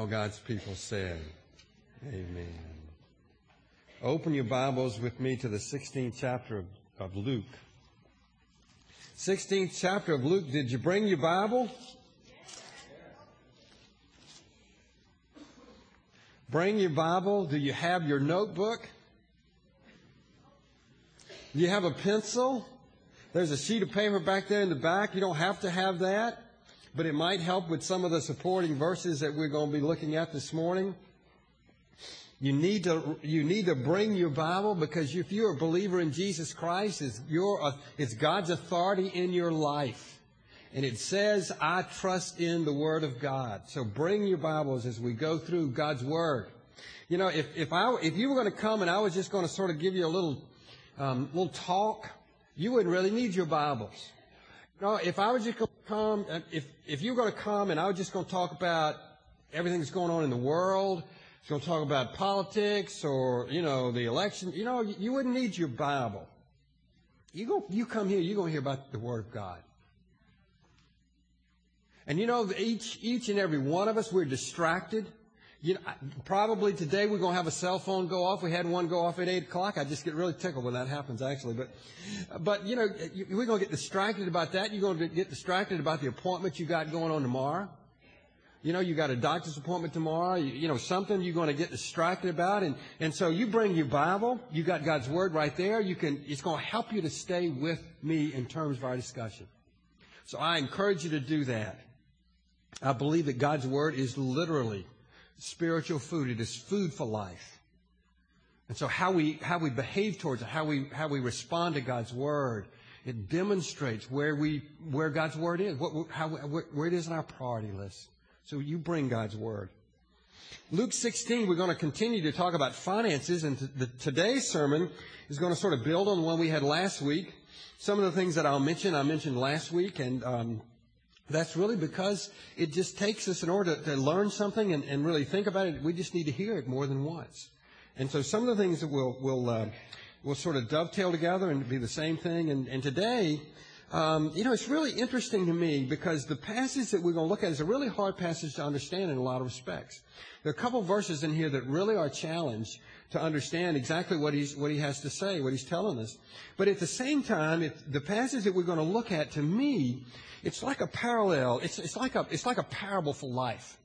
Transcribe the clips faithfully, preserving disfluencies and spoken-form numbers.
all God's people said, amen. Open your Bibles with me to the sixteenth chapter of, of Luke. sixteenth chapter of Luke. Did you bring your Bible? Bring your Bible. Do you have your notebook? Do you have a pencil? There's a sheet of paper back there in the back. You don't have to have that, but it might help with some of the supporting verses that we're going to be looking at this morning. You need to you need to bring your Bible, because if you're a believer in Jesus Christ, it's your it's God's authority in your life, and it says, "I trust in the Word of God." So bring your Bibles as we go through God's Word. You know, if if I if you were going to come and I was just going to sort of give you a little um, little talk, you wouldn't really need your Bibles. You know, if I was just going to come, if if you were going to come and I was just going to talk about everything that's going on in the world. It's going to talk about politics or, you know, the election. You know, you wouldn't need your Bible. You go, you come here, you're going to hear about the Word of God. And you know, each each and every one of us, we're distracted. You know, probably today we're going to have a cell phone go off. We had one go off at eight o'clock. I just get really tickled when that happens, actually. But, but you know, we're going to get distracted about that. You're going to get distracted about the appointment you got going on tomorrow. You know, you got a doctor's appointment tomorrow, you, you know, something you're going to get distracted about. And, and so you bring your Bible. You got God's Word right there. You can, it's going to help you to stay with me in terms of our discussion. So I encourage you to do that. I believe that God's Word is literally spiritual food. It is food for life. And so how we, how we behave towards it, how we, how we respond to God's Word, it demonstrates where we, where God's Word is, what, how, where it is on our priority list. So you bring God's Word. Luke sixteen, we're going to continue to talk about finances, and t- the, today's sermon is going to sort of build on the one we had last week. Some of the things that I'll mention, I mentioned last week, and um, that's really because it just takes us, in order to, to learn something and, and really think about it, we just need to hear it more than once. And so some of the things that we'll, we'll, uh, we'll sort of dovetail together and be the same thing. And, and today... Um, you know, it's really interesting to me because the passage that we're going to look at is a really hard passage to understand in a lot of respects. There are a couple of verses in here that really are a challenge to understand exactly what he's what he has to say, what he's telling us. But at the same time, it, the passage that we're going to look at, to me, it's like a parallel. It's it's like a it's like a parable for life.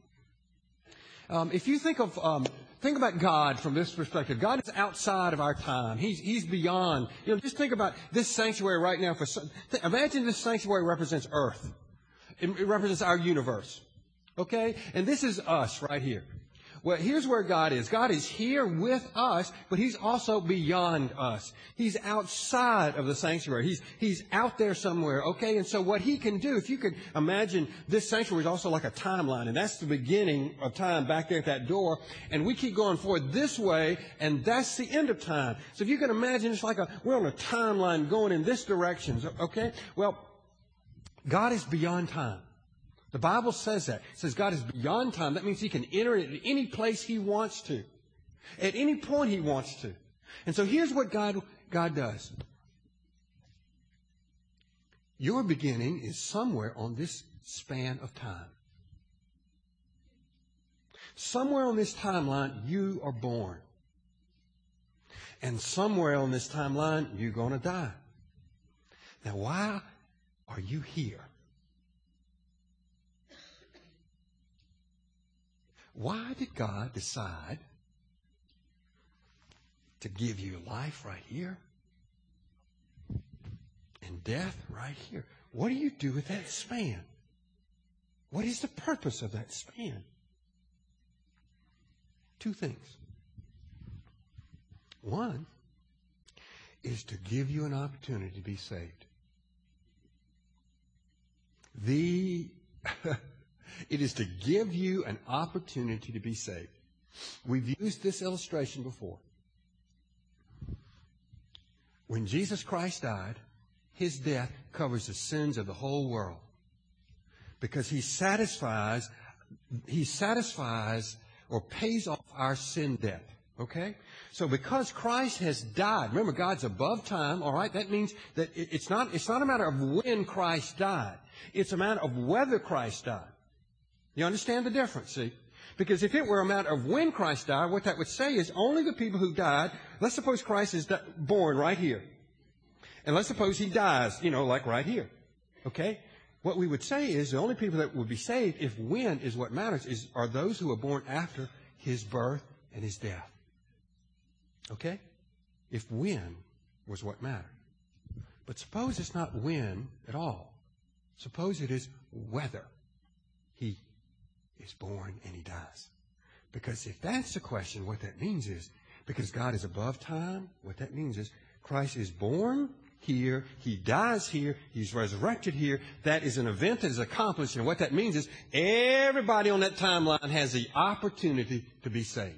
Um, if you think of um, think about God from this perspective, God is outside of our time. He's He's beyond. You know, just think about this sanctuary right now. For th- imagine this sanctuary represents Earth. It, it represents our universe. Okay, and this is us right here. Well, here's where God is. God is here with us, but He's also beyond us. He's outside of the sanctuary. He's He's out there somewhere, okay? And so what He can do, if you could imagine, this sanctuary is also like a timeline, and that's the beginning of time back there at that door, and we keep going forward this way, and that's the end of time. So if you can imagine, it's like a, we're on a timeline going in this direction, okay? Well, God is beyond time. The Bible says that. It says God is beyond time. That means He can enter it at any place He wants to. At any point He wants to. And so here's what God, God does. Your beginning is somewhere on this span of time. Somewhere on this timeline, you are born. And somewhere on this timeline, you're going to die. Now, why are you here? Why did God decide to give you life right here and death right here? What do you do with that span? What is the purpose of that span? Two things. One is to give you an opportunity to be saved. The... It is to give you an opportunity to be saved. We've used this illustration before. When Jesus Christ died, His death covers the sins of the whole world. Because He satisfies, He satisfies or pays off our sin debt. Okay? So because Christ has died, remember God's above time, all right? That means that it's not, it's not a matter of when Christ died. It's a matter of whether Christ died. You understand the difference, see? Because if it were a matter of when Christ died, what that would say is only the people who died, let's suppose Christ is born right here. And let's suppose he dies, you know, like right here. Okay? What we would say is the only people that would be saved, if when is what matters, is are those who are born after his birth and his death. Okay? If when was what mattered. But suppose it's not when at all. Suppose it is whether he is born and he dies. Because if that's the question, what that means is, because God is above time, what that means is Christ is born here, he dies here, he's resurrected here. That is an event that is accomplished. And what that means is everybody on that timeline has the opportunity to be saved.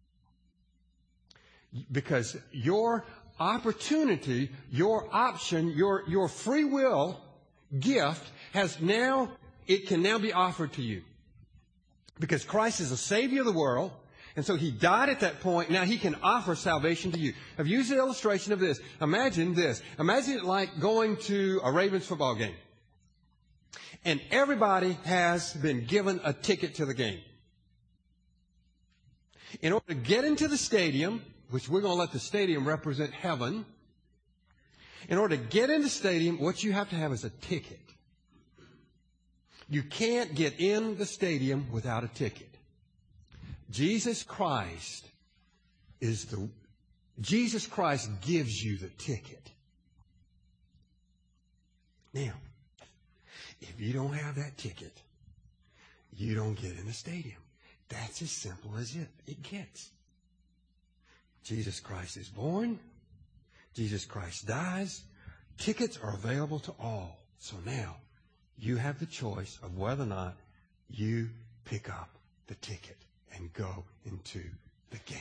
Because your opportunity, your option, your, your free will gift has now, it can now be offered to you. Because Christ is the Savior of the world, and so he died at that point. Now he can offer salvation to you. I've used an illustration of this. Imagine this. Imagine it like going to a Ravens football game. And everybody has been given a ticket to the game. In order to get into the stadium, which we're going to let the stadium represent heaven, in order to get in the stadium, what you have to have is a ticket. You can't get in the stadium without a ticket. Jesus Christ is the, Jesus Christ gives you the ticket. Now, if you don't have that ticket, you don't get in the stadium. That's as simple as it, it gets. Jesus Christ is born. Jesus Christ dies. Tickets are available to all. So now, you have the choice of whether or not you pick up the ticket and go into the game.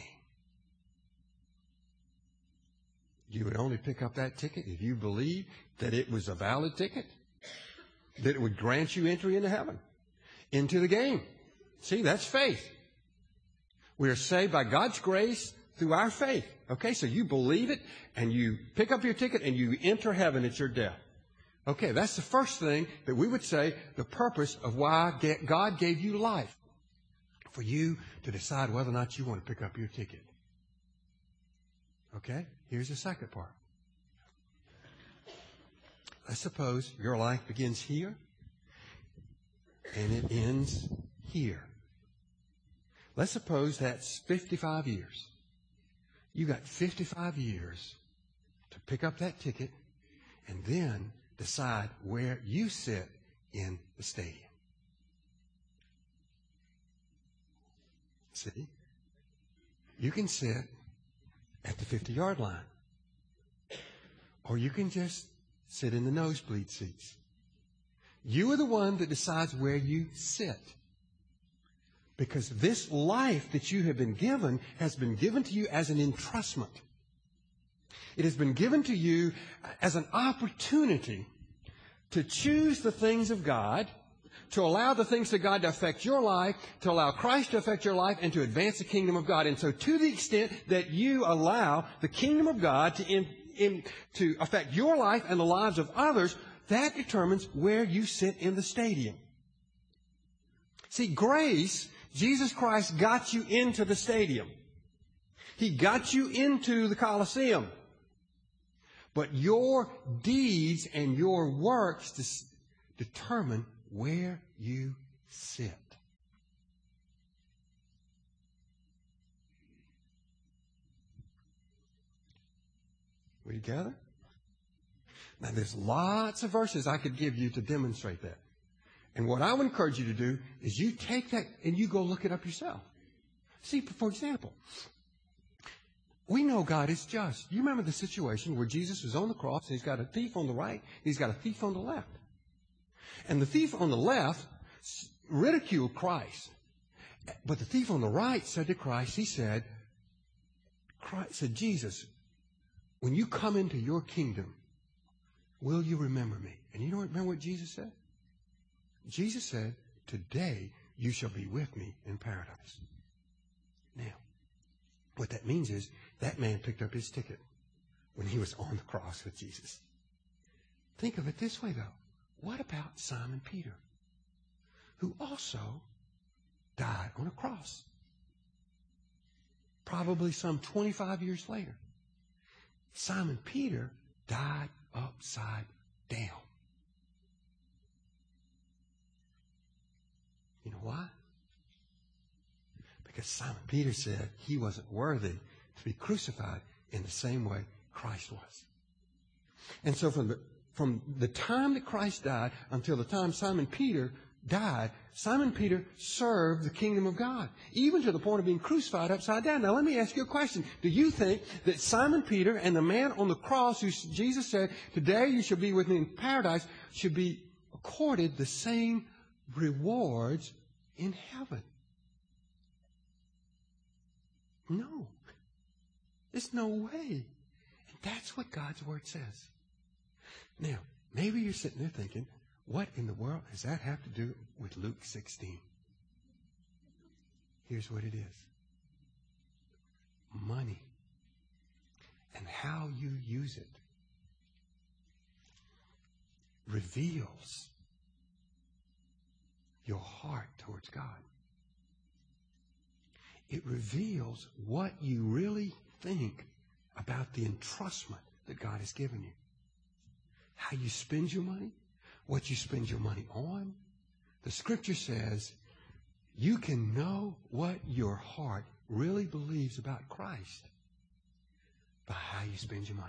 You would only pick up that ticket if you believe that it was a valid ticket, that it would grant you entry into heaven, into the game. See, that's faith. We are saved by God's grace through our faith. Okay, so you believe it, and you pick up your ticket, and you enter heaven at your death. Okay, that's the first thing that we would say, the purpose of why God gave you life. For you to decide whether or not you want to pick up your ticket. Okay, here's the second part. Let's suppose your life begins here, and it ends here. Let's suppose that's fifty-five years. You got fifty-five years to pick up that ticket, and then decide where you sit in the stadium. See? You can sit at the fifty-yard line. Or you can just sit in the nosebleed seats. You are the one that decides where you sit. Because this life that you have been given has been given to you as an entrustment. It has been given to you as an opportunity to choose the things of God, to allow the things of God to affect your life, to allow Christ to affect your life, and to advance the kingdom of God. And so to the extent that you allow the kingdom of God to, in, in, to affect your life and the lives of others, that determines where you sit in the stadium. See, grace, Jesus Christ got you into the stadium. He got you into the Colosseum. But your deeds and your works dis- determine where you sit. We together? Now, there's lots of verses I could give you to demonstrate that. And what I would encourage you to do is you take that and you go look it up yourself. See, for example, we know God is just. You remember the situation where Jesus was on the cross, and he's got a thief on the right, he's got a thief on the left. And the thief on the left ridiculed Christ. But the thief on the right said to Christ, he said, Christ said, Jesus, when you come into your kingdom, will you remember me? And you know, remember what Jesus said? Jesus said, today you shall be with me in paradise. Now, what that means is that man picked up his ticket when he was on the cross with Jesus. Think of it this way, though. What about Simon Peter, who also died on a cross. Probably some twenty-five years later. Simon Peter died upside down. You know why? Because Simon Peter said he wasn't worthy to be crucified in the same way Christ was. And so from the, from the time that Christ died until the time Simon Peter died, Simon Peter served the kingdom of God, even to the point of being crucified upside down. Now let me ask you a question. Do you think that Simon Peter and the man on the cross who Jesus said, today you shall be with me in paradise, should be accorded the same rewards in heaven? No. There's no way. And that's what God's Word says. Now, maybe you're sitting there thinking, what in the world does that have to do with Luke sixteen? Here's what it is. Money and how you use it reveals your heart towards God. It reveals what you really think about the entrustment that God has given you. How you spend your money, what you spend your money on. The Scripture says you can know what your heart really believes about Christ by how you spend your money.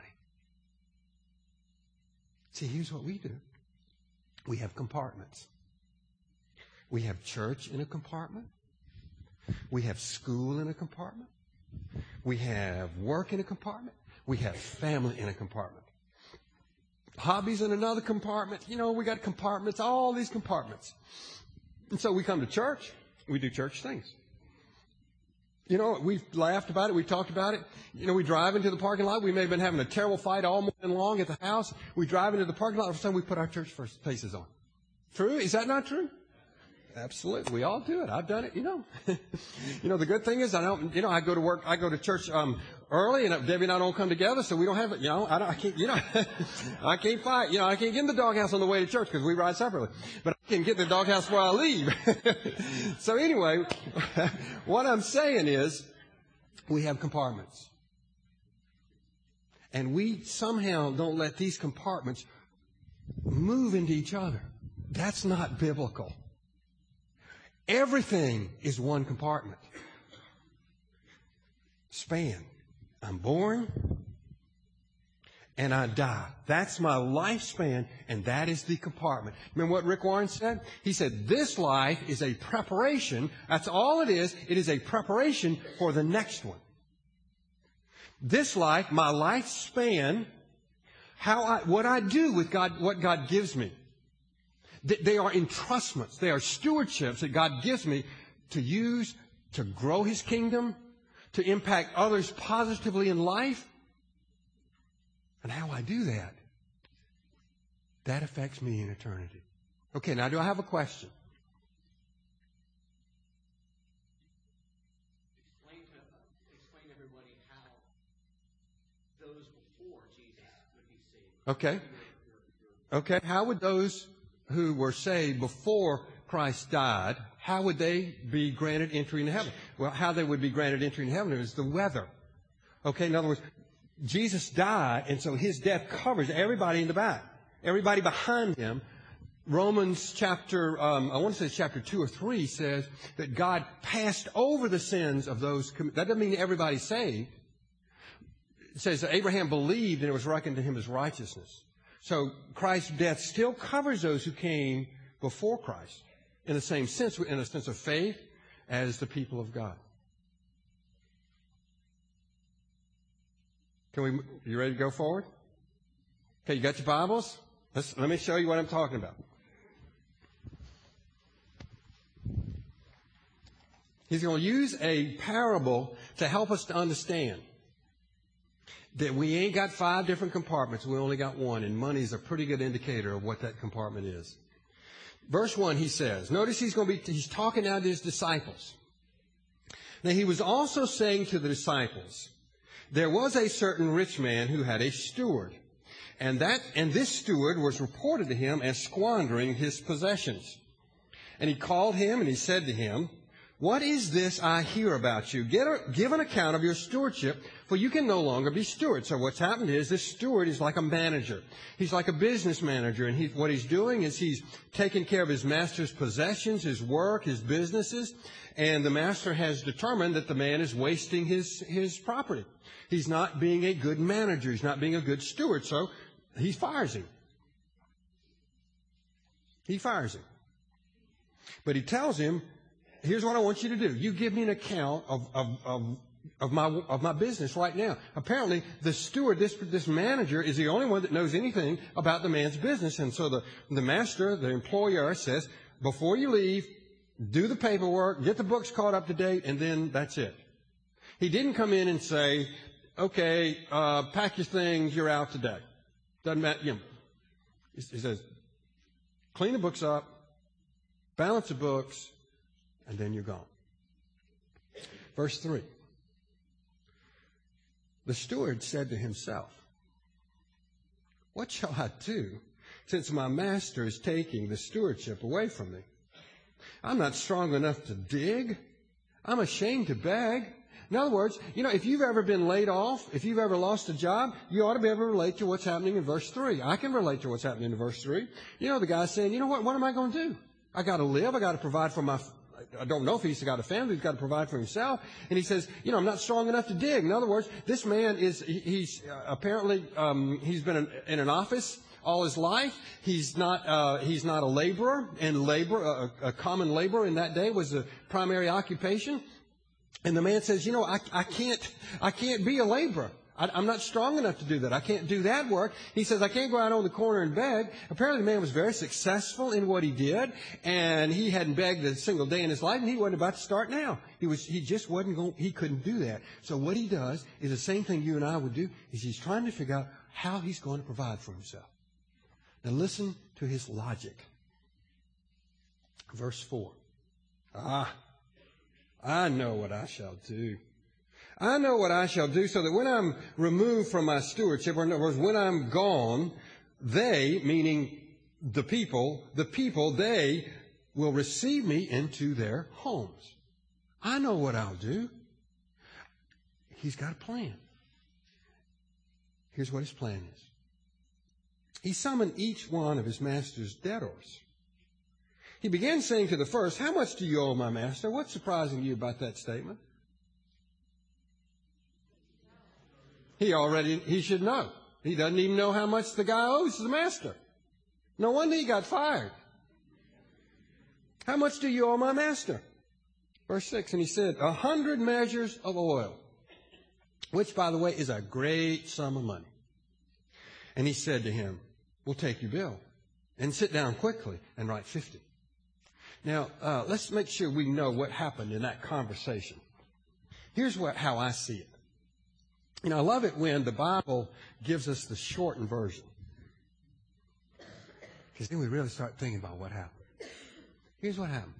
See, here's what we do. We have compartments. We have church in a compartment. We have school in a compartment. We have work in a compartment. We have family in a compartment. Hobbies in another compartment. You know, we got compartments, all these compartments. And so we come to church. We do church things. You know, we've laughed about it. We've talked about it. You know, we drive into the parking lot. We may have been having a terrible fight all morning long at the house. We drive into the parking lot. All of a sudden, we put our church faces on. True? Is that not true? Absolutely. We all do it. I've done it, you know. You know, the good thing is I don't, you know, I go to work, I go to church um early, and Debbie and I don't come together, so we don't have it, you know, I don't, I can't, you know, I can't fight, you know, I can't get in the doghouse on the way to church because we ride separately. But I can get in the doghouse before I leave. So anyway, what I'm saying is we have compartments. And we somehow don't let these compartments move into each other. That's not biblical. Everything is one compartment. Span. I'm born and I die. That's my lifespan, and that is the compartment. Remember what Rick Warren said? He said, this life is a preparation. That's all it is. It is a preparation for the next one. This life, my lifespan, how I, what I do with God, what God gives me. They are entrustments. They are stewardships that God gives me to use to grow His kingdom, to impact others positively in life. And how I do that, that affects me in eternity. Okay, now do I have a question? Explain to, explain to everybody how those before Jesus would be saved. Okay. Okay, how would those who were saved before Christ died, how would they be granted entry into heaven? Well, how they would be granted entry into heaven is the weather. Okay, in other words, Jesus died, and so His death covers everybody in the back, everybody behind Him. Romans chapter, um, I want to say chapter two or three says that God passed over the sins of those. That doesn't mean everybody's saved. It says that Abraham believed and it was reckoned to him as righteousness. So Christ's death still covers those who came before Christ in the same sense, in a sense of faith, as the people of God. Can we? You ready to go forward? Okay, you got your Bibles? Let's, let me show you what I'm talking about. He's going to use a parable to help us to understand that we ain't got five different compartments. We only got one, and money is a pretty good indicator of what that compartment is. Verse one, he says, notice he's going to be, he's talking now to his disciples. Now, he was also saying to the disciples, there was a certain rich man who had a steward, and that, and this steward was reported to him as squandering his possessions. And he called him and he said to him, What is this I hear about you? Get a, give an account of your stewardship, for you can no longer be steward. So what's happened is this steward is like a manager. He's like a business manager, and he, what he's doing is he's taking care of his master's possessions, his work, his businesses, and the master has determined that the man is wasting his, his property. He's not being a good manager. He's not being a good steward, so he fires him. He fires him. But he tells him, here's what I want you to do. You give me an account of, of, of, of my, of my business right now. Apparently, the steward, this, this manager, is the only one that knows anything about the man's business. And so the, the master, the employer, says, before you leave, do the paperwork, get the books caught up to date, and then that's it. He didn't come in and say, okay, uh, pack your things, you're out today. Doesn't matter. You know, he says, clean the books up, balance the books, and then you're gone. Verse three. The steward said to himself, what shall I do since my master is taking the stewardship away from me? I'm not strong enough to dig. I'm ashamed to beg. In other words, you know, if you've ever been laid off, if you've ever lost a job, you ought to be able to relate to what's happening in verse three. I can relate to what's happening in verse three. You know, the guy's saying, you know what, what am I going to do? I got to live. I got to provide for my, I don't know if he's got a family. He's got to provide for himself. And he says, you know, I'm not strong enough to dig. In other words, this man is, he's uh, apparently, um, he's been in, in an office all his life. He's not, uh, he's not a laborer, and labor, a, a common laborer in that day was a primary occupation. And the man says, you know, I, I can't, I can't be a laborer. I, I'm not strong enough to do that. I can't do that work. He says, I can't go out on the corner and beg. Apparently the man was very successful in what he did, and he hadn't begged a single day in his life, and he wasn't about to start now. He was, he just wasn't going, he couldn't do that. So what he does is the same thing you and I would do, is he's trying to figure out how he's going to provide for himself. Now listen to his logic. Verse four. Ah, I know what I shall do. I know what I shall do so that when I'm removed from my stewardship, or in other words, when I'm gone, they, meaning the people, the people, they will receive me into their homes. I know what I'll do. He's got a plan. Here's what his plan is. He summoned each one of his master's debtors. He began saying to the first, how much do you owe my master? What's surprising you about that statement? He already, he should know. He doesn't even know how much the guy owes the master. No wonder he got fired. How much do you owe my master? Verse six, and he said, a hundred measures of oil, which, by the way, is a great sum of money. And he said to him, we'll take your bill and sit down quickly and write fifty. Now, uh, let's make sure we know what happened in that conversation. Here's what, how I see it. You know, I love it when the Bible gives us the shortened version, because then we really start thinking about what happened. Here's what happened.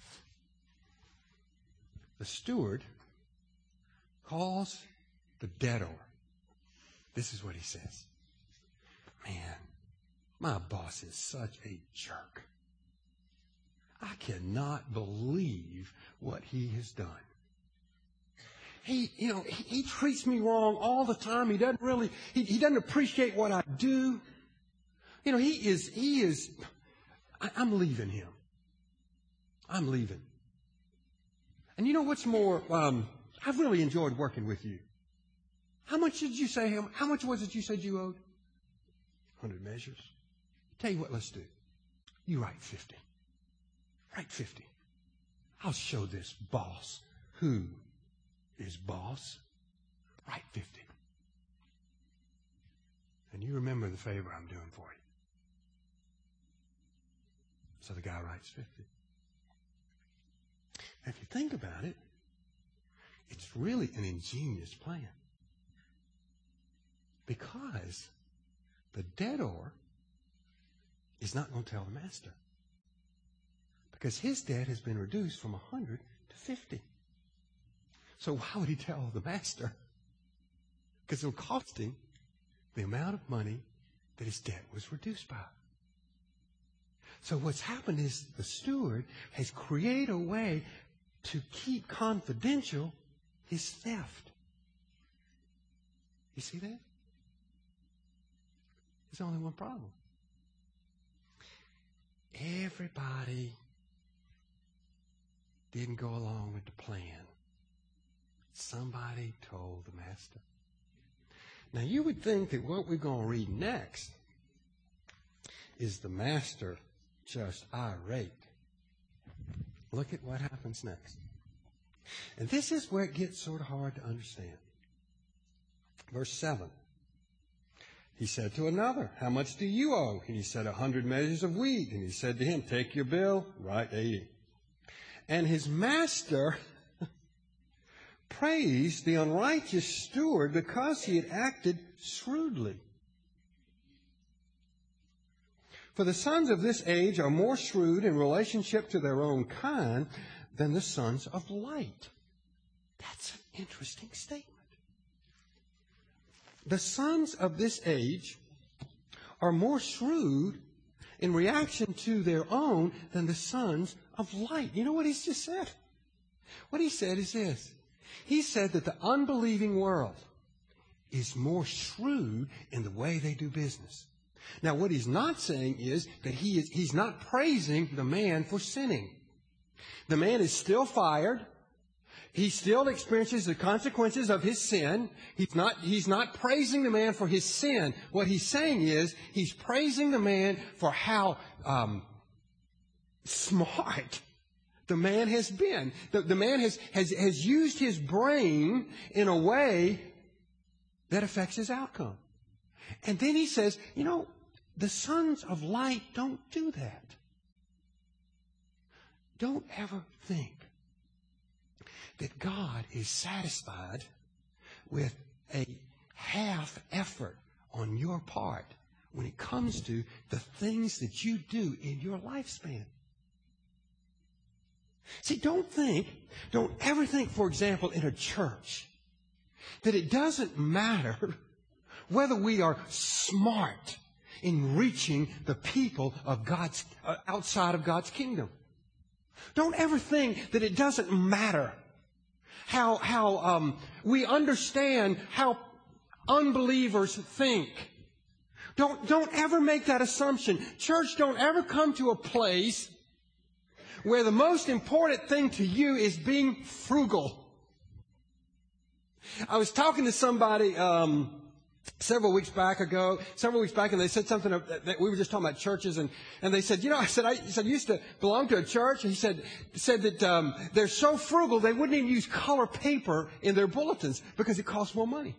The steward calls the debtor. This is what he says. Man, my boss is such a jerk. I cannot believe what he has done. He, you know, he, he treats me wrong all the time. He doesn't really, he, he doesn't appreciate what I do. You know, he is, he is, I, I'm leaving him. I'm leaving. And you know what's more, um, I've really enjoyed working with you. How much did you say, how, how much was it you said you owed? Hundred measures. Tell you what, let's do. You write fifty. Write fifty. I'll show this boss who is boss. Write fifty. And you remember the favor I'm doing for you. So the guy writes fifty. Now, if you think about it, it's really an ingenious plan. Because the debtor is not going to tell the master. Because his debt has been reduced from one hundred to fifty. So why would he tell the master? Because it'll cost him the amount of money that his debt was reduced by. So what's happened is the steward has created a way to keep confidential is theft. You see that? There's only one problem. Everybody didn't go along with the plan. Somebody told the master. Now, you would think that what we're going to read next is the master just irate. Look at what happens next. And this is where it gets sort of hard to understand. Verse seven. He said to another, how much do you owe? And he said, a hundred measures of wheat. And he said to him, take your bill, write eighty. And his master praised the unrighteous steward because he had acted shrewdly. For the sons of this age are more shrewd in relationship to their own kind than the sons of light. That's an interesting statement. The sons of this age are more shrewd in reaction to their own than the sons of light. You know what he's just said? What he said is this. He said that the unbelieving world is more shrewd in the way they do business. Now, what he's not saying is that he is, he's not praising the man for sinning. The man is still fired. He still experiences the consequences of his sin. He's not, he's not praising the man for his sin. What he's saying is he's praising the man for how um, smart the man has been. The, the man has, has, has used his brain in a way that affects his outcome. And then he says, you know, the sons of light don't do that. Don't ever think that God is satisfied with a half effort on your part when it comes to the things that you do in your lifespan. See, don't think, don't ever think, for example, in a church, that it doesn't matter whether we are smart in reaching the people of God's, uh, outside of God's kingdom. Don't ever think that it doesn't matter how, how um, we understand how unbelievers think. Don't, don't ever make that assumption. Church, don't ever come to a place where the most important thing to you is being frugal. I was talking to somebody um, several weeks back ago, several weeks back, and they said something that we were just talking about churches, and, and they said, you know, I said, I, said, I used to belong to a church, and he said, said that um, they're so frugal they wouldn't even use color paper in their bulletins because it costs more money.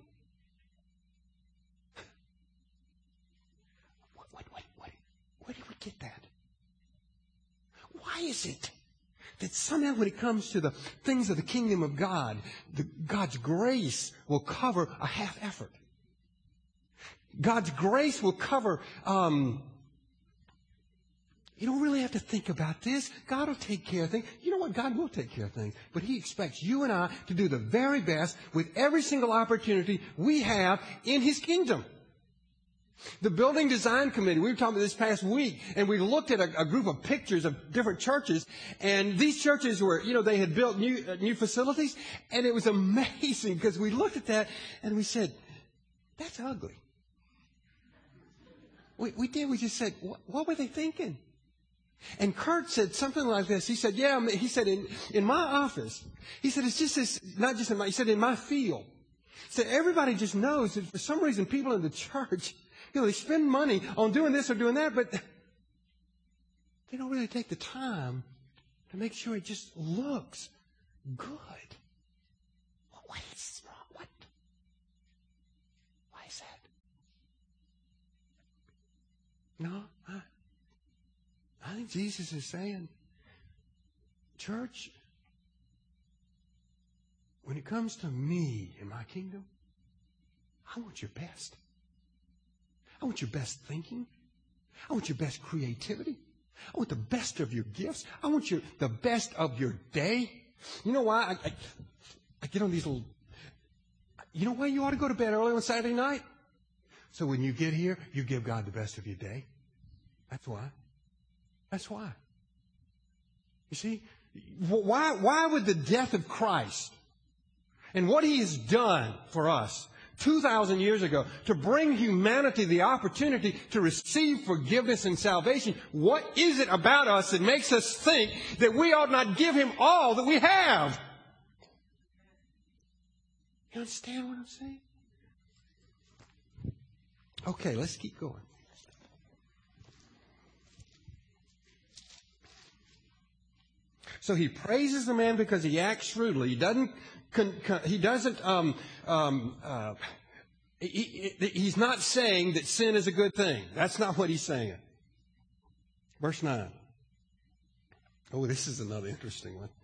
What, what, what, what, where did we get that? Why is it that somehow when it comes to the things of the kingdom of God, the, God's grace will cover a half effort? God's grace will cover, um, you don't really have to think about this. God will take care of things. You know what? God will take care of things. But He expects you and I to do the very best with every single opportunity we have in His kingdom. The Building Design Committee, we were talking about this past week, and we looked at a, a group of pictures of different churches, and these churches were, you know, they had built new, uh, new facilities, and it was amazing because we looked at that and we said, that's ugly. We, we did, we just said, what, what were they thinking? And Kurt said something like this. He said, yeah, he said, in, in my office, he said, it's just this, not just in my, he said, in my field. He said, everybody just knows that for some reason people in the church, you know, they spend money on doing this or doing that, but they don't really take the time to make sure it just looks good. What is wrong? What? Why is that? No, I, I think Jesus is saying, church, when it comes to me and my kingdom, I want your best. I want your best thinking. I want your best creativity. I want the best of your gifts. I want your, the best of your day. You know why? I, I, I get on these little... You know why you ought to go to bed early on Saturday night? So when you get here, you give God the best of your day. That's why. That's why. You see, Why, why would the death of Christ and what He has done for us two thousand years ago to bring humanity the opportunity to receive forgiveness and salvation, what is it about us that makes us think that we ought not give Him all that we have? You understand what I'm saying? Okay, let's keep going. So he praises the man because he acts shrewdly. He doesn't. Con, con, he doesn't. Um, um, uh, he, he, he's not saying that sin is a good thing. That's not what he's saying. Verse nine. Oh, this is another interesting one.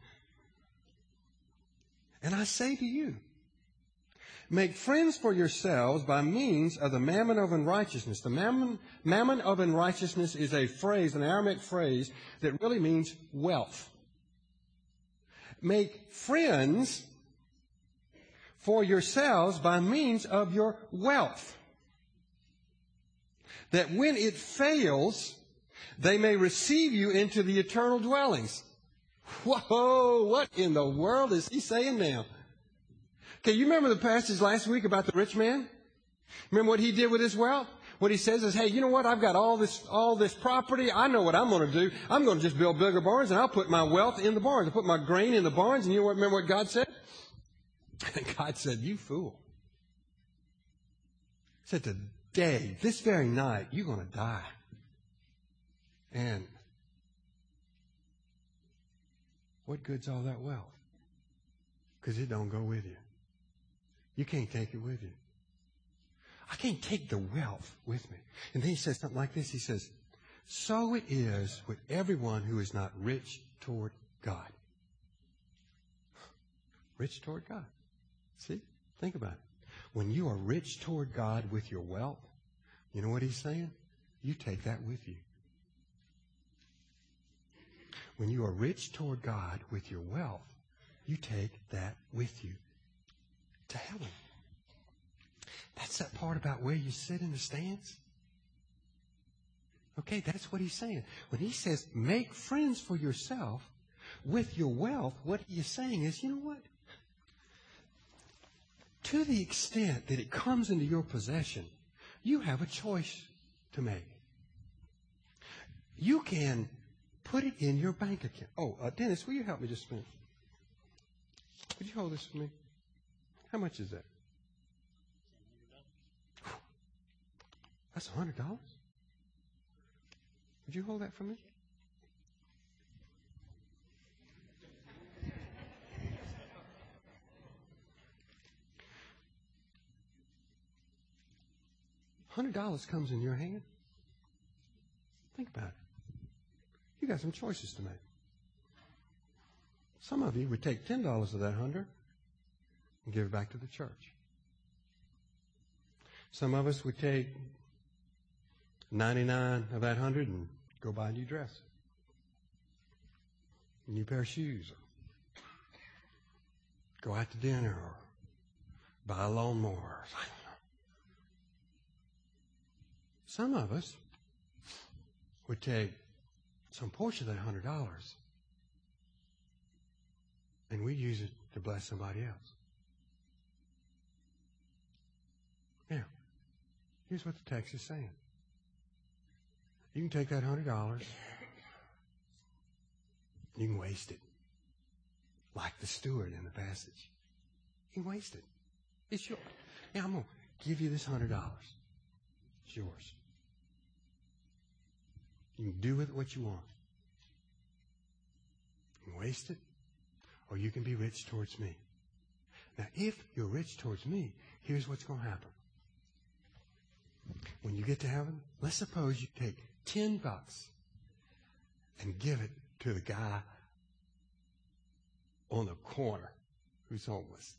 And I say to you, make friends for yourselves by means of the mammon of unrighteousness. The mammon, mammon of unrighteousness is a phrase, an Aramaic phrase, that really means wealth. Make friends for yourselves by means of your wealth, that when it fails, they may receive you into the eternal dwellings. Whoa, what in the world is he saying now? Okay, you remember the passage last week about the rich man? Remember what he did with his wealth? What he says is, hey, you know what? I've got all this all this property. I know what I'm going to do. I'm going to just build bigger barns, and I'll put my wealth in the barns. I'll put my grain in the barns. And you know what? Remember what God said? God said, you fool. He said, today, this very night, you're going to die. And what good's all that wealth? Because it don't go with you. You can't take it with you. I can't take the wealth with me. And then he says something like this. He says, so it is with everyone who is not rich toward God. Rich toward God. See? Think about it. When you are rich toward God with your wealth, you know what he's saying? You take that with you. When you are rich toward God with your wealth, you take that with you to heaven. That's that part about where you sit in the stands. Okay, that's what he's saying. When he says, make friends for yourself with your wealth, what he is saying is, you know what? To the extent that it comes into your possession, you have a choice to make. You can put it in your bank account. Oh, uh, Dennis, will you help me just a minute? Would you hold this for me? How much is that? That's a hundred dollars. Would you hold that for me? Hundred dollars comes in your hand. Think about it. You got some choices to make. Some of you would take ten dollars of that hundred and give it back to the church. Some of us would take ninety-nine of that hundred and go buy a new dress, a new pair of shoes, or go out to dinner, or buy a lawnmower. Some of us would take some portion of that hundred dollars and we use it to bless somebody else. Now, here's what the text is saying. You can take that hundred dollars, you can waste it, like the steward in the passage. You can waste it. It's yours. Now I'm going to give you this hundred dollars. It's yours. You can do with it what you want. You can waste it, or you can be rich towards me. Now, if you're rich towards me, here's what's going to happen. When you get to heaven, let's suppose you take ten bucks and give it to the guy on the corner who's homeless.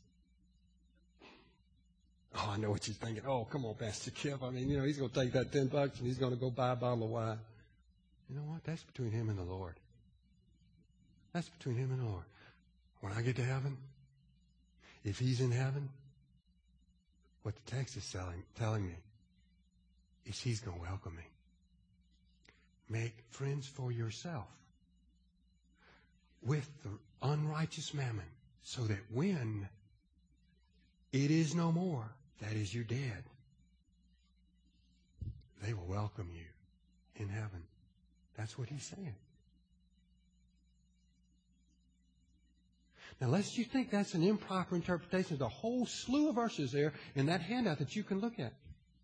Oh, I know what you're thinking. Oh, come on, Pastor Kip. I mean, you know, he's going to take that ten bucks and he's going to go buy a bottle of wine. You know what? That's between him and the Lord. That's between him and the Lord. When I get to heaven, if he's in heaven, what the text is telling, telling me is he's going to welcome me. Make friends for yourself. with the unrighteous mammon, so that when it is no more, that is, you're dead, they will welcome you in heaven. That's what he's saying. Now, lest you think that's an improper interpretation, there's a whole slew of verses there in that handout that you can look at.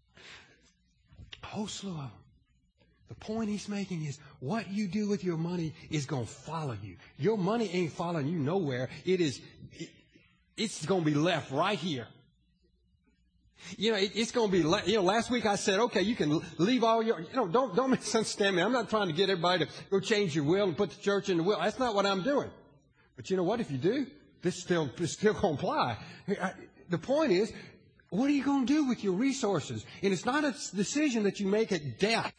A whole slew of them. The point he's making is what you do with your money is going to follow you. Your money ain't following you nowhere. It is, it, it's going to be left right here. You know, it, it's going to be, le- you know, last week I said, okay, you can leave all your, you know, don't, don't misunderstand me. I'm not trying to get everybody to go change your will and put the church in the will. That's not what I'm doing. But you know what? If you do, this still, this still going to apply. The point is, what are you going to do with your resources? And it's not a decision that you make at death.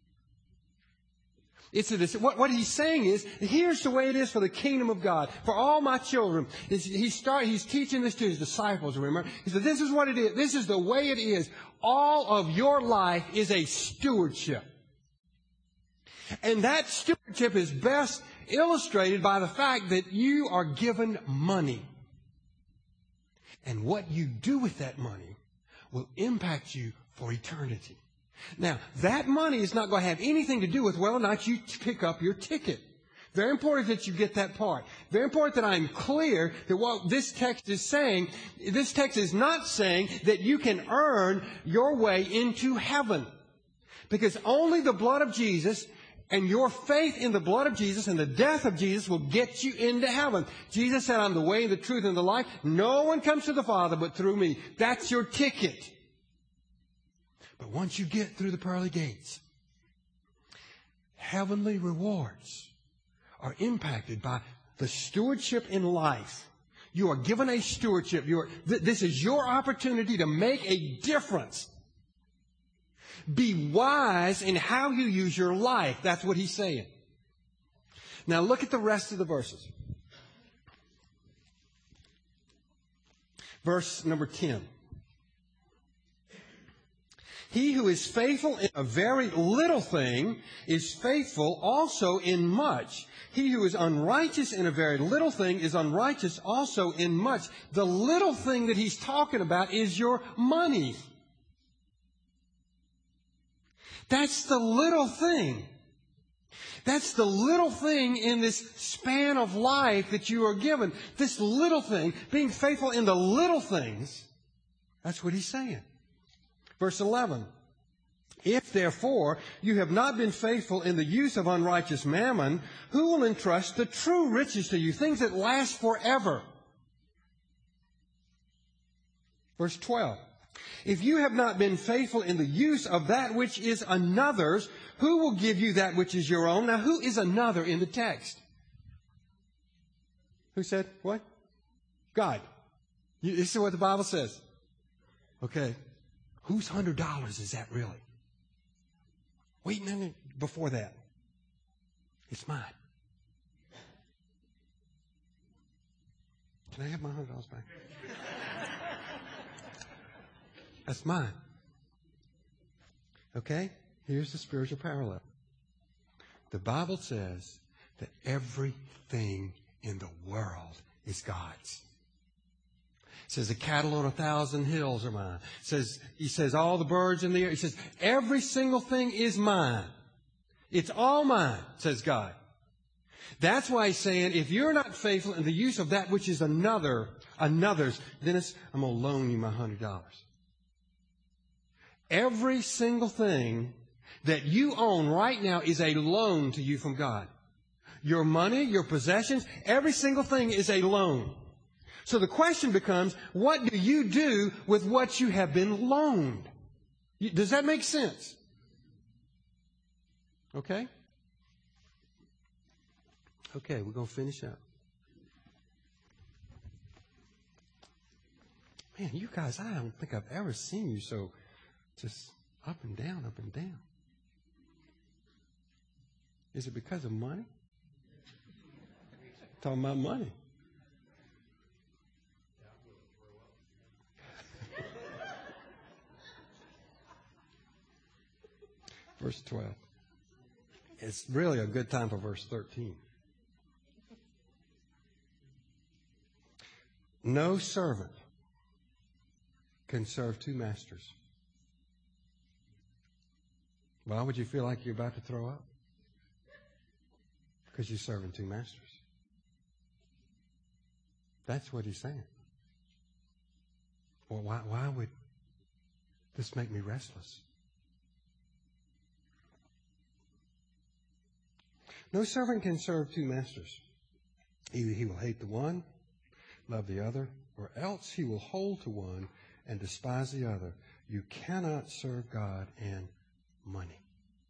It's a, what, what he's saying is, here's the way it is for the kingdom of God. For all my children, he start, he's teaching this to his disciples, remember? He said, this is what it is. This is the way it is. All of your life is a stewardship. And that stewardship is best illustrated by the fact that you are given money. And what you do with that money will impact you for eternity. Now, that money is not going to have anything to do with whether or not you pick up your ticket. Very important that you get that part. Very important that I'm clear that what this text is saying, this text is not saying that you can earn your way into heaven. Because only the blood of Jesus and your faith in the blood of Jesus and the death of Jesus will get you into heaven. Jesus said, I'm the way, the truth, and the life. No one comes to the Father but through me. That's your ticket. But once you get through the pearly gates, heavenly rewards are impacted by the stewardship in life. You are given a stewardship. You are, th- this is your opportunity to make a difference. Be wise in how you use your life. That's what he's saying. Now look at the rest of the verses. Verse number ten. He who is faithful in a very little thing is faithful also in much. He who is unrighteous in a very little thing is unrighteous also in much. The little thing that he's talking about is your money. That's the little thing. That's the little thing in this span of life that you are given. This little thing, being faithful in the little things, that's what he's saying. Verse eleven. If, therefore, you have not been faithful in the use of unrighteous mammon, who will entrust the true riches to you, things that last forever? Verse twelve. If you have not been faithful in the use of that which is another's, who will give you that which is your own? Now, who is another in the text? Who said what? God. You, this is what the Bible says. Okay. Whose hundred dollars is that really? Wait a minute before that. It's mine. Can I have my hundred dollars back? That's mine. Okay? Here's the spiritual parallel. The Bible says that everything in the world is God's. It says the cattle on a thousand hills are mine. It says, he says all the birds in the air. He says every single thing is mine. It's all mine, says God. That's why he's saying if you're not faithful in the use of that which is another, another's, Dennis, I'm going to loan you my hundred dollars. Every single thing that you own right now is a loan to you from God. Your money, your possessions, every single thing is a loan. So the question becomes, what do you do with what you have been loaned? Does that make sense? Okay? Okay, we're going to finish up. Man, you guys, I don't think I've ever seen you so just up and down, up and down. Is it because of money? Talking about money. Verse twelve. It's really a good time for verse thirteen. No servant can serve two masters. Why would you feel like you're about to throw up? Because you're serving two masters. That's what he's saying. Well, why, why would this make me restless? No servant can serve two masters. Either he will hate the one, love the other, or else he will hold to one and despise the other. You cannot serve God and money.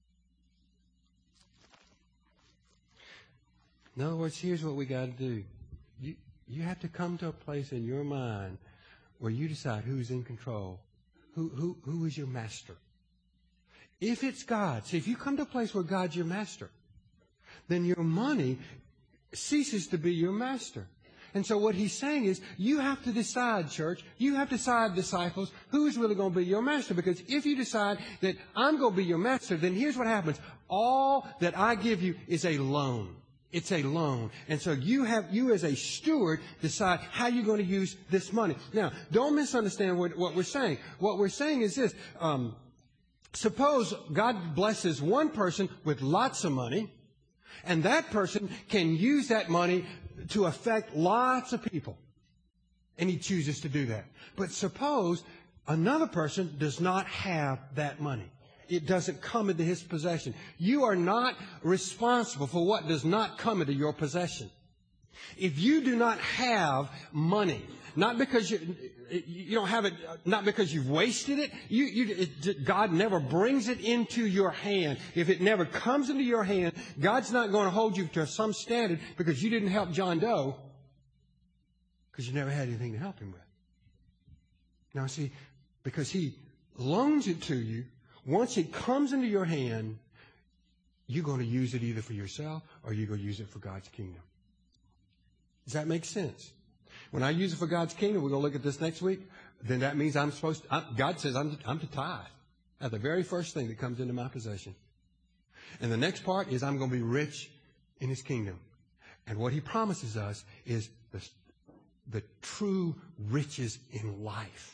In other words, here's what we got to do. You, you have to come to a place in your mind where you decide who's in control. Who, who, who is your master? If it's God, see, if you come to a place where God's your master, then your money ceases to be your master. And so what he's saying is, you have to decide, church, you have to decide, disciples, who is really going to be your master. Because if you decide that I'm going to be your master, then here's what happens. All that I give you is a loan. It's a loan. And so you have, you as a steward, decide how you're going to use this money. Now, don't misunderstand what, what we're saying. What we're saying is this. Um, suppose God blesses one person with lots of money, and that person can use that money to affect lots of people. And he chooses to do that. But suppose another person does not have that money. It doesn't come into his possession. You are not responsible for what does not come into your possession. If you do not have money, not because you, you don't have it, not because you've wasted it, you, you, it, God never brings it into your hand. If it never comes into your hand, God's not going to hold you to some standard because you didn't help John Doe because you never had anything to help him with. Now see, because he loans it to you, once it comes into your hand, you're going to use it either for yourself or you're going to use it for God's kingdom. Does that make sense? When I use it for God's kingdom, we're going to look at this next week, then that means I'm supposed to, I, God says I'm, I'm to tithe. That's the very first thing that comes into my possession. And the next part is I'm going to be rich in his kingdom. And what he promises us is the, the true riches in life.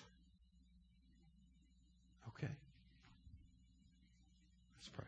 Okay? Let's pray.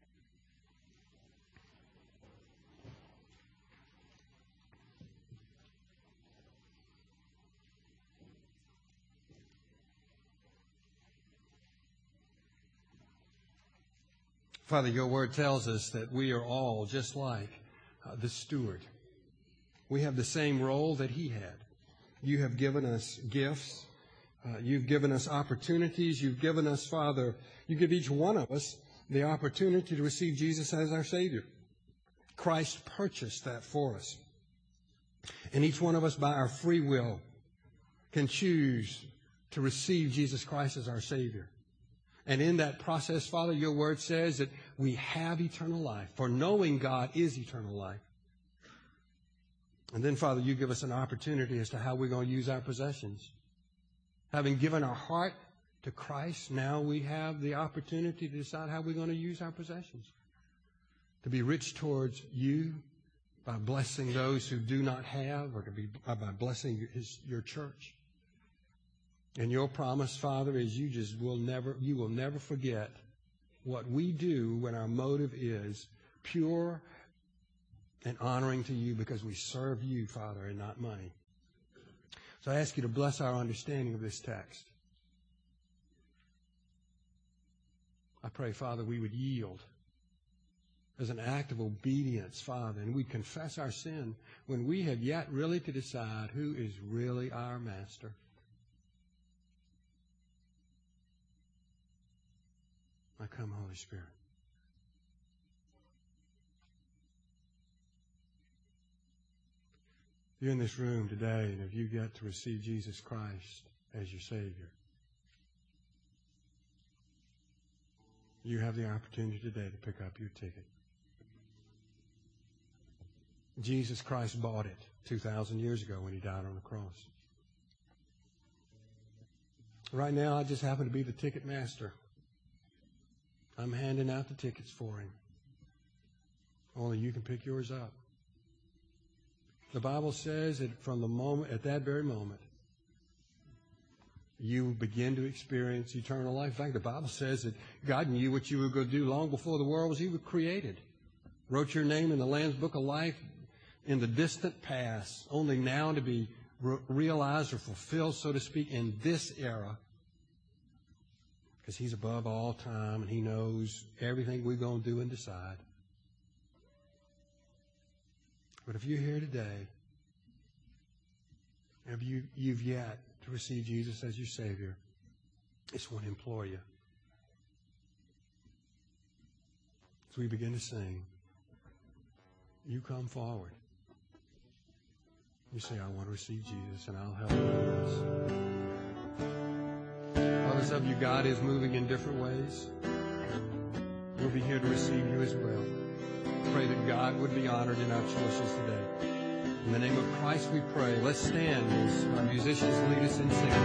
Father, your word tells us that we are all just like uh, the steward. We have the same role that he had. You have given us gifts. Uh, you've given us opportunities. You've given us, Father, you give each one of us the opportunity to receive Jesus as our Savior. Christ purchased that for us. And each one of us, by our free will, can choose to receive Jesus Christ as our Savior. And in that process, Father, your word says that we have eternal life. For knowing God is eternal life. And then, Father, you give us an opportunity as to how we're going to use our possessions. Having given our heart to Christ, now we have the opportunity to decide how we're going to use our possessions. To be rich towards you by blessing those who do not have, or to be by blessing his, your church. And your promise, Father, is you just will never, you will never forget what we do when our motive is pure and honoring to you because we serve you, Father, and not money. So I ask you to bless our understanding of this text. I pray, Father, we would yield as an act of obedience, Father, and we confess our sin when we have yet really to decide who is really our master. I come, Holy Spirit. If you're in this room today and if you get to receive Jesus Christ as your Savior, you have the opportunity today to pick up your ticket. Jesus Christ bought it two thousand years ago when he died on the cross. Right now, I just happen to be the ticket master. I'm handing out the tickets for him. Only you can pick yours up. The Bible says that from the moment, at that very moment, you begin to experience eternal life. In fact, the Bible says that God knew what you were going to do long before the world was even created. Wrote your name in the Lamb's Book of Life in the distant past, only now to be re- realized or fulfilled, so to speak, in this era. Because He's above all time and He knows everything we're going to do and decide. But if you're here today, have you, you've yet to receive Jesus as your Savior, I just want to implore you. As we begin to sing, you come forward. You say, I want to receive Jesus, and I'll help you with this. Others of you, God is moving in different ways. We'll be here to receive you as well. Pray that God would be honored in our choices today. In the name of Christ we pray. Let's stand as our musicians lead us in singing.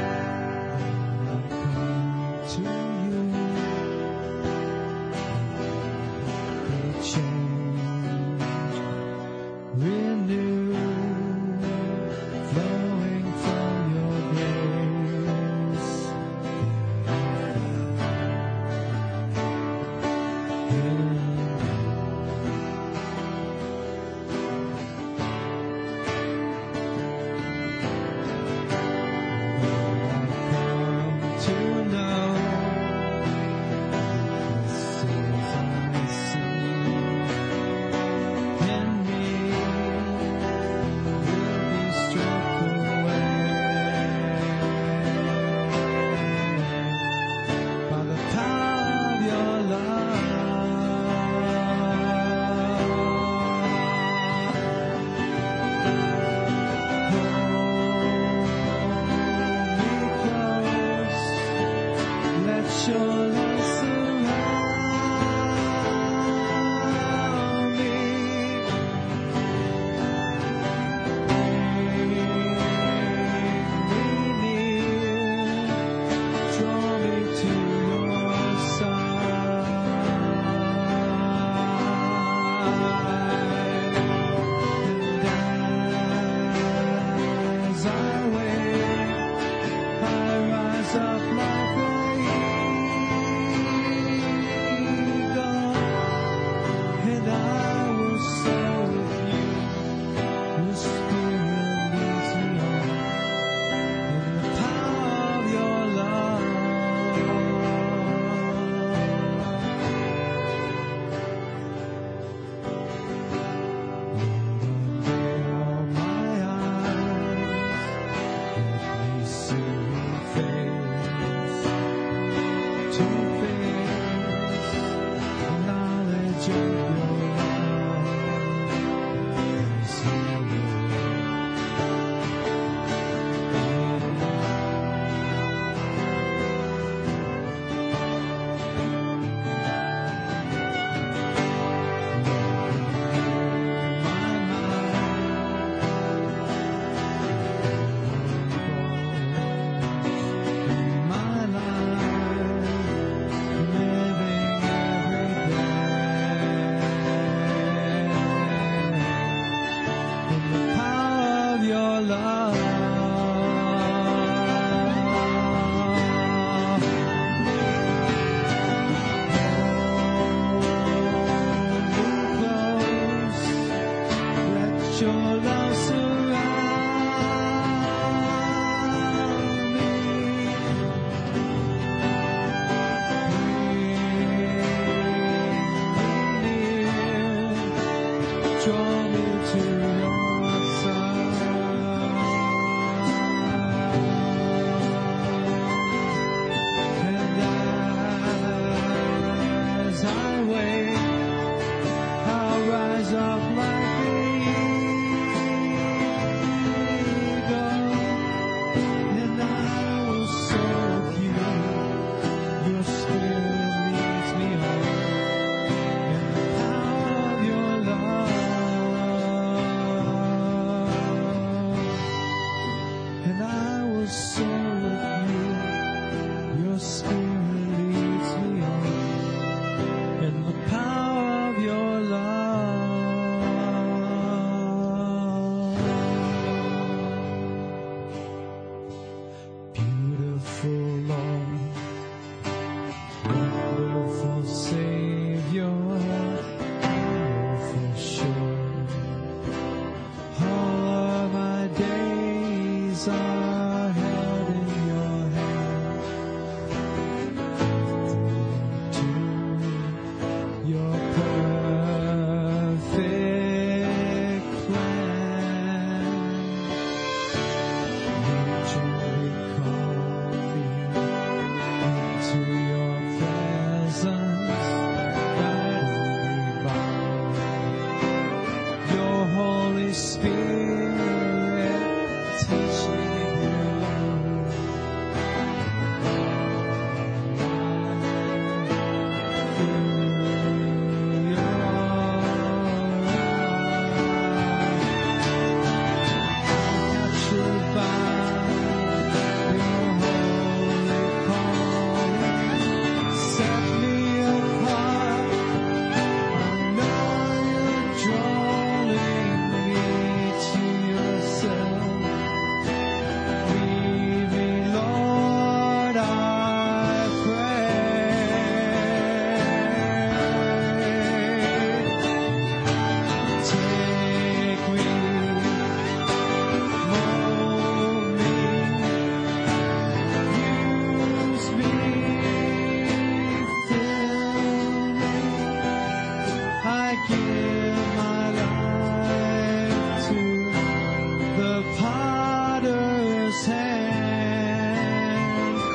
Your love.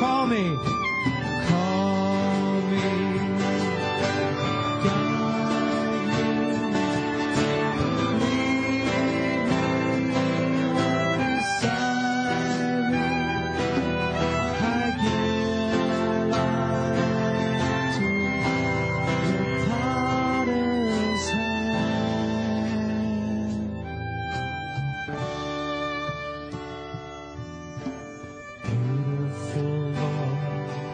Call me. Call me. Guide me. Lead me. Beside me. I give my life to the potter's hand. Beautiful Lord,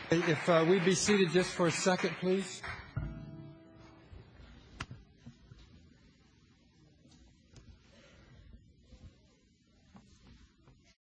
If uh, we'd be seated just for a second, please.